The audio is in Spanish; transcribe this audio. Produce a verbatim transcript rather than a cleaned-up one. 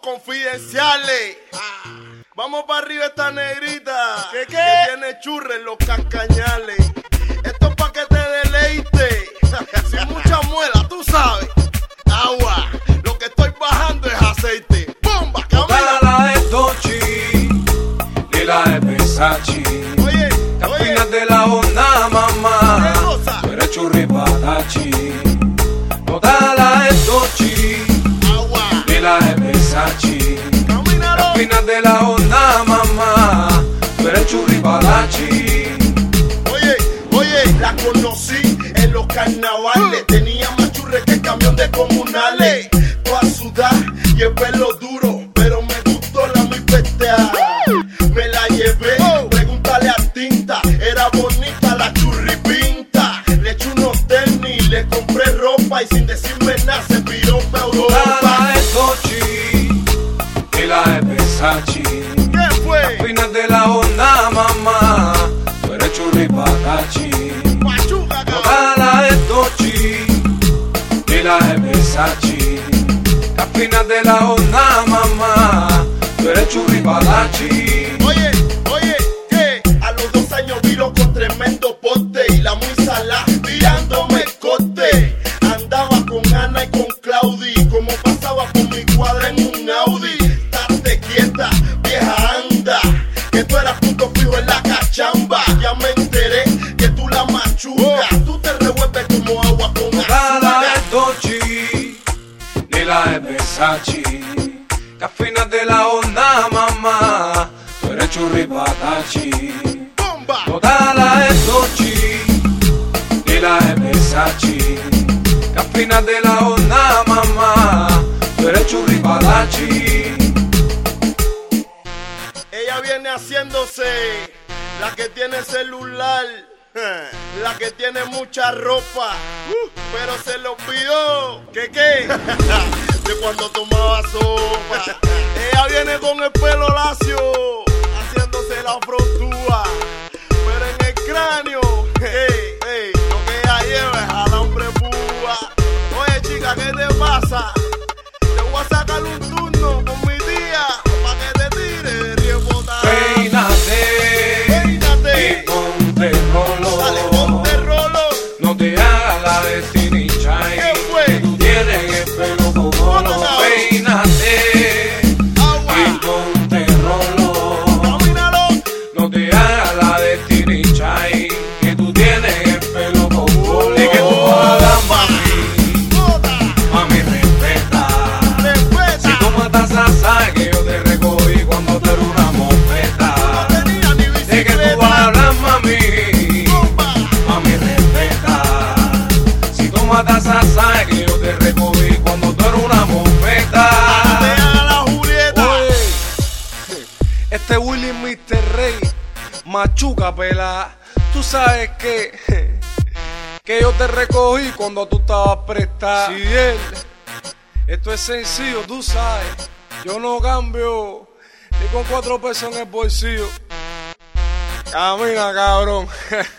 confidenciales. Ah. Vamos para arriba esta negrita. ¿Qué, qué? Que tiene churre en los cascañales. Esto es pa' que te deleite. Sin mucha muela, tú sabes. Agua, lo que estoy bajando es aceite. ¡Bomba! Toda la de Tochi y la de Versace. Oye, Capinas oye. de la onda, mamá. ¿Qué cosa? Tú eres churripatachi. Toda la de Tochi Agua. y la de Versace. Camínalo. Capinas de la onda, mamá. Tú eres churripatachi. Oye, oye, la conocí en los carnavales. Tenía más churre que el camión de comunales. Toda sudada y el pelo duro, pero me gustó la mi pestea. Me la llevé, pregúntale a Tinta. Era bonita la churripinta. Le eché unos tenis, le compré ropa y sin decirme nada se piró pa' Toda Europa. la de Tochi y la de Versace. ¿Qué fue? Capinas de la onda, mamá. Tú eres churripatachi. Machuca, cabrón. Toda la de Tochi y la de Versace. Capinas de la onda, mamá. Tú eres churripatachi. Oye, oye, que a los dos años viro con tremendo poste y la muy salada tirándome el coste. Andaba con Ana y con Claudi, como pasaba por mi cuadra en un Audi. Date quieta, vieja anda, que tú eras punto fijo en la cachamba. Ya me enteré que tú la machucas, tú te revuelves como agua con Toda la de azúcar. Tochi y la de Versace. Capinas de la onda, mamá. Tú eres churripatachi. ¡Bomba! Toda la de Tochi y la de Versace. Capinas de la onda, mamá. Tú eres churripatachi. Ella viene haciéndose la que tiene celular, la que tiene mucha ropa, pero se le olvidó que qué, de cuando tomaba sopa. Ella viene con el pelo lacio, haciéndose la frontúa, pero en el cráneo, hey, hey, lo que ella lleva es alambre púa. Oye chica, ¿qué te pasa? Te voy a sacar un turno con mi tía, pa' que te tire riebotada. Peínate Peínate. y ponte rolo. Dale, ponte rolo. No te hagas la de Tini Chai. ¿Qué fue? Que tú tienes el pelo como ¿Cómo lo. no? Peínate Agua. y ponte rolo. Camínalo. No te hagas la de Tini Chai. Que tú tienes el pelo como y que tú hagas mami. Bota. Mami, respeta. Respeta. Si tú matas a sabes que yo te recogí cuando tú eras una mofeta. No tenía ni De que tú bicicleta. hablas, mami. Bomba. Mami, respeta. Si tú matas a sabes que yo te recogí cuando tú eras una mofeta. Te haga la Julieta. Oye, este Willy mister Rey, machuca pela. Tú sabes que, que yo te recogí cuando tú estabas prestada. Si él, esto es sencillo, tú sabes. Yo no cambio ni con cuatro pesos en el bolsillo. Camina, cabrón.